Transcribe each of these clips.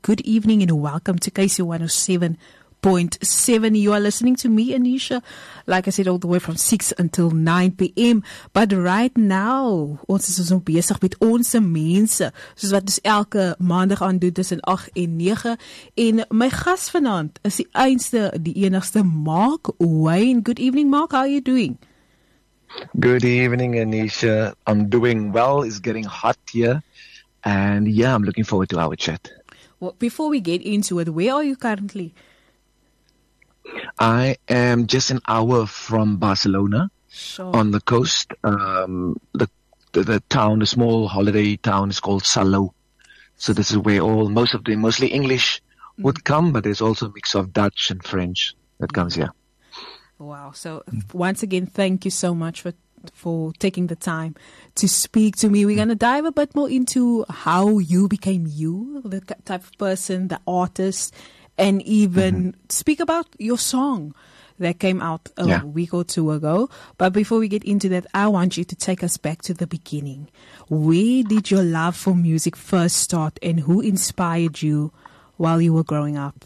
Good evening and welcome to KC 107.7. You are listening to me, Anisha, like I said, all the way from 6 until 9 p.m. But right now, ons is ons besig met ons mense, soos wat ons elke maandag aan doen tussen 8 en 9. En my gas vanaand is die enigste Mark Wayne. Good evening, Mark. How are you doing? Good evening, Anisha. I'm doing well. It's getting hot here. And yeah, I'm looking forward to our chat. Well, before we get into it, where are you currently? I am just an hour from Barcelona, on the coast. The town, the small holiday town is called Salou. So this is where mostly English would come, but there's also a mix of Dutch and French that comes here. Wow. So once again, thank you so much for taking the time to speak to me. We're going to dive a bit more into how you became you, the type of person, the artist, and even speak about your song that came out a week or two ago. But before we get into that, I want you to take us back to the beginning. Where did your love for music first start, and who inspired you while you were growing up?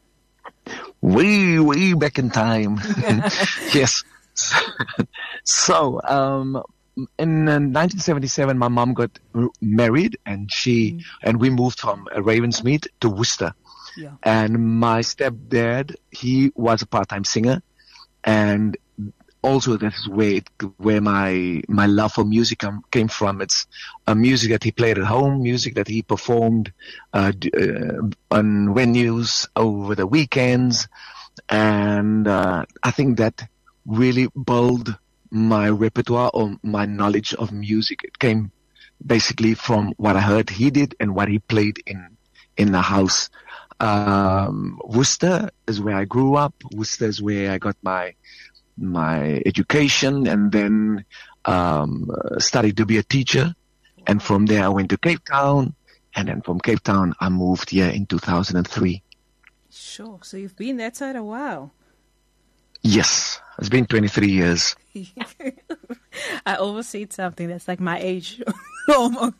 Way back in time. Yes. So, in 1977, my mom got married, and we moved from Ravensmead to Worcester. Yeah. And my stepdad, he was a part-time singer, and also that's where my love for music came from. It's a music that he played at home, music that he performed on venues over the weekends, and I think that really built my repertoire or my knowledge of music. It came basically from what I heard he did and what he played in the house. Worcester is where I grew up. Worcester is where I got my education, and then studied to be a teacher. And from there I went to Cape Town, and then from Cape Town I moved here in 2003. Sure. So you've been that side a while. Yes, it's been 23 years. I almost said something that's like my age, almost.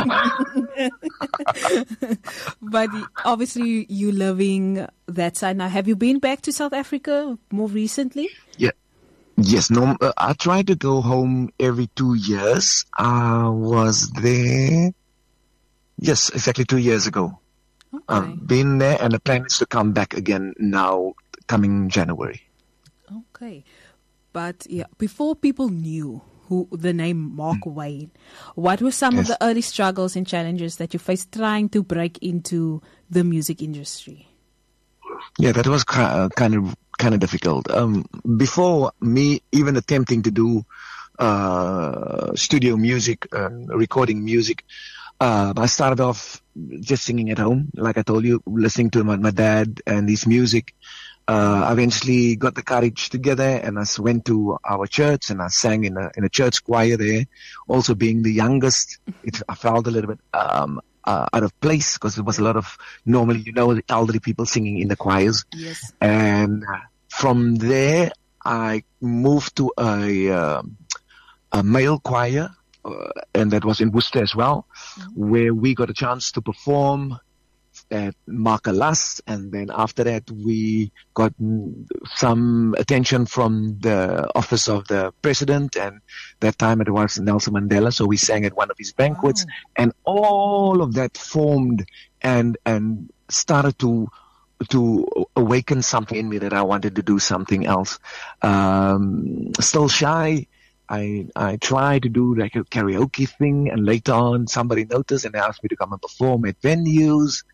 But obviously you living that side now. Have you been back to South Africa more recently? Yeah. Yes. No, I try to go home every 2 years. I was there. Yes, exactly 2 years ago. Okay. I've been there, and the plan is to come back again now, coming January. Okay. But yeah, before people knew who the name Mark Wayne, what were some of the early struggles and challenges that you faced trying to break into the music industry? Yeah, that was kind of difficult. Before me even attempting to do studio music, recording music, I started off just singing at home, like I told you, listening to my dad and his music. I eventually got the courage together, and I went to our church, and I sang in a church choir there. Also, being the youngest, I felt a little bit out of place, because there was a lot of normally, the elderly people singing in the choirs. Yes. And from there, I moved to a male choir, and that was in Worcester as well, where we got a chance to perform at Markalas, and then after that we got some attention from the office of the president, and that time it was Nelson Mandela, so we sang at one of his banquets. And all of that formed and started to awaken something in me that I wanted to do something else. Still shy, I tried to do like a karaoke thing, and later on somebody noticed and asked me to come and perform at venues.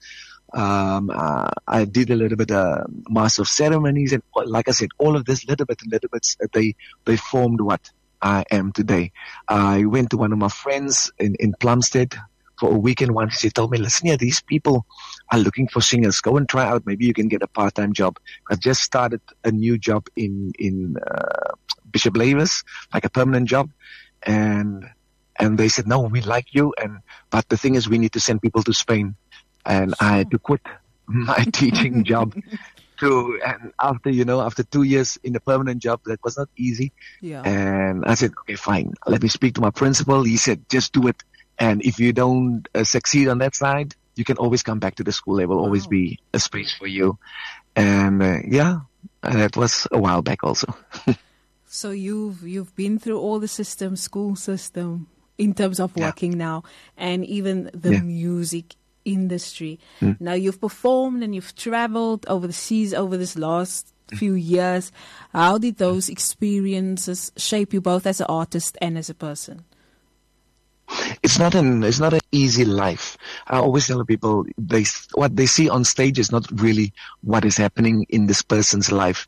I did a little bit of master of ceremonies, and like I said, all of this little bits, they formed what I am today. I went to one of my friends in Plumstead for a weekend once. He told me, listen here, these people are looking for singers. Go and try out. Maybe you can get a part-time job. I just started a new job in Bishop Lavis, like a permanent job. And they said, no, we like you. But the thing is, we need to send people to Spain. And I had to quit my teaching job and after 2 years in a permanent job, that was not easy. Yeah. And I said, okay, fine. Let me speak to my principal. He said, just do it. And if you don't succeed on that side, you can always come back to the school. There will always be a space for you. And that was a while back also. So you've been through all the school system in terms of working now, and even the music industry. Now you've performed and you've traveled over the seas over this last few years. How did those experiences shape you both as an artist and as a person? It's not an easy life. I always tell people what they see on stage is not really what is happening in this person's life.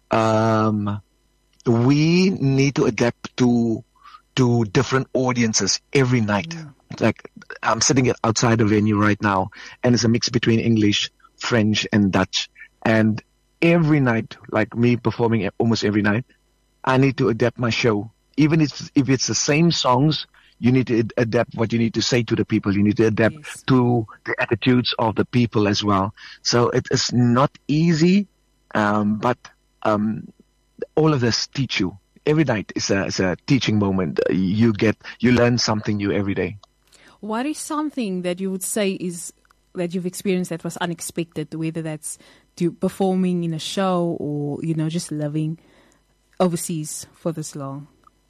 We need to adapt to different audiences every night. Like I'm sitting outside the venue right now, and it's a mix between English, French, and Dutch. And every night, like me performing almost every night, I need to adapt my show. Even if it's the same songs, you need to adapt what you need to say to the people. You need to adapt to the attitudes of the people as well. So it is not easy, but all of this teach you. Every night is a teaching moment. You learn something new every day. What is something that you would say is that you've experienced that was unexpected, whether that's performing in a show or, just living overseas for this long?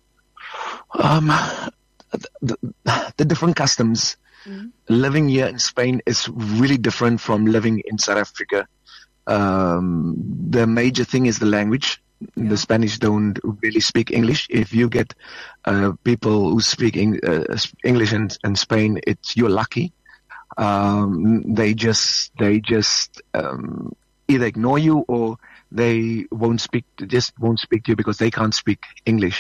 The different customs. Living here in Spain is really different from living in South Africa. The major thing is the language. The Spanish don't really speak English. If you get people who speak English in Spain, you're lucky. They just either ignore you or they won't speak to you because they can't speak English.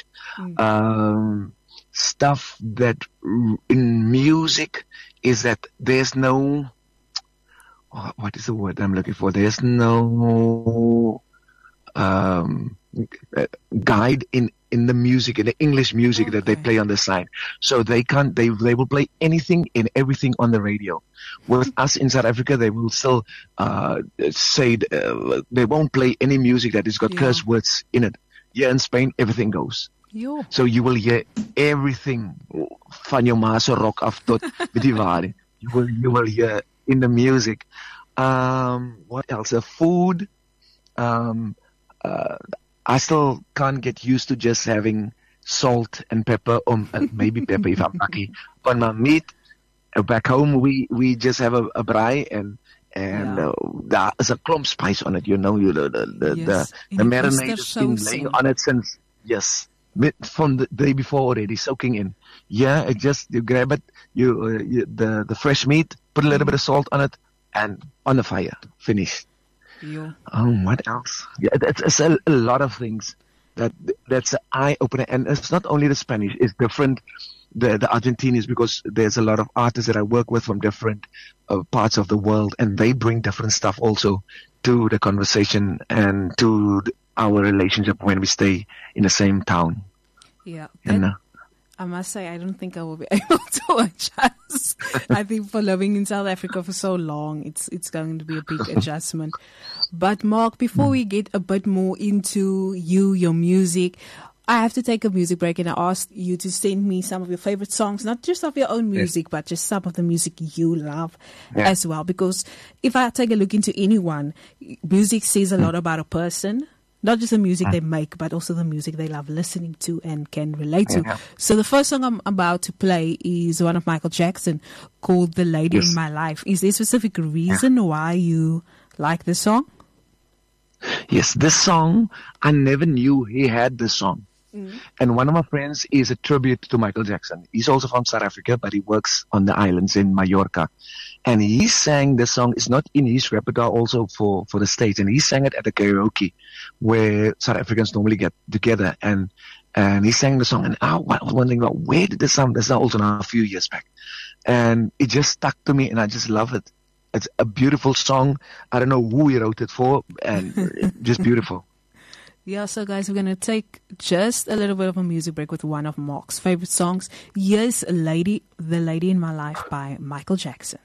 Stuff that in music is that there's no, what is the word I'm looking for? There's no guide in the music, in the English music that they play on the side. So they will play anything and everything on the radio. With us in South Africa, they will still say they won't play any music that has got curse words in it. Here in Spain, everything goes. So you will hear everything van jou ma se rock af tot met die ware. You will hear in the music. What else? Food. I still can't get used to just having salt and pepper, or maybe pepper if I'm lucky. On my meat, back home we just have a braai and there is a klomp spice on it. The marinade has been laying on it since from the day before already, soaking in. It just you grab it, the fresh meat, put a little bit of salt on it, and on the fire, finished. What else? It's a lot of things that's an eye opener, and it's not only the Spanish; it's different. The Argentinians, because there's a lot of artists that I work with from different parts of the world, and they bring different stuff also to the conversation and to our relationship when we stay in the same town. I must say, I don't think I will be able to adjust. I think for living in South Africa for so long, it's going to be a big adjustment. But Mark, before we get a bit more into your music, I have to take a music break, and I asked you to send me some of your favorite songs, not just of your own music, but just some of the music you love as well. Because if I take a look into anyone, music says a lot about a person. Not just the music they make, but also the music they love listening to and can relate to. So the first song I'm about to play is one of Michael Jackson called The Lady in My Life. Is there a specific reason why you like this song? Yes, this song, I never knew he had this song. And one of my friends is a tribute to Michael Jackson. He's also from South Africa, but he works on the islands in Mallorca. And he sang the song. It's not in his repertoire also for the States. And he sang it at a karaoke where South Africans normally get together. And he sang the song. And I was wondering, where did this sound? This is also now a few years back. And it just stuck to me, and I just love it. It's a beautiful song. I don't know who he wrote it for, and just beautiful. So guys, we're going to take just a little bit of a music break with one of Mark's favorite songs. Here's The Lady in My Life by Michael Jackson.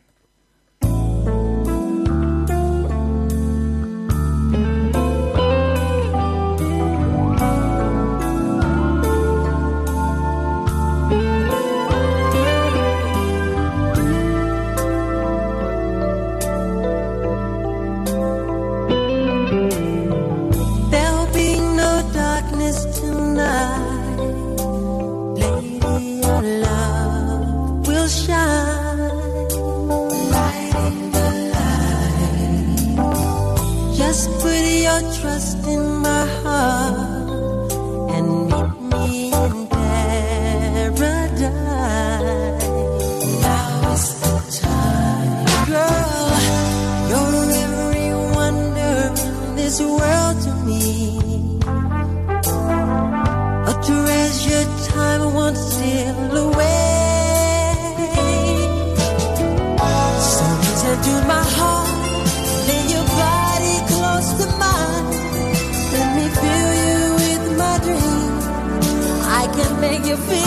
Just put your trust in my heart and meet me in paradise. Now is the time, girl. You're every wonder in this world to me. A treasured time won't steal away. So listen to my heart, lay your body close to mine. Let me fill you with my dream. I can make you feel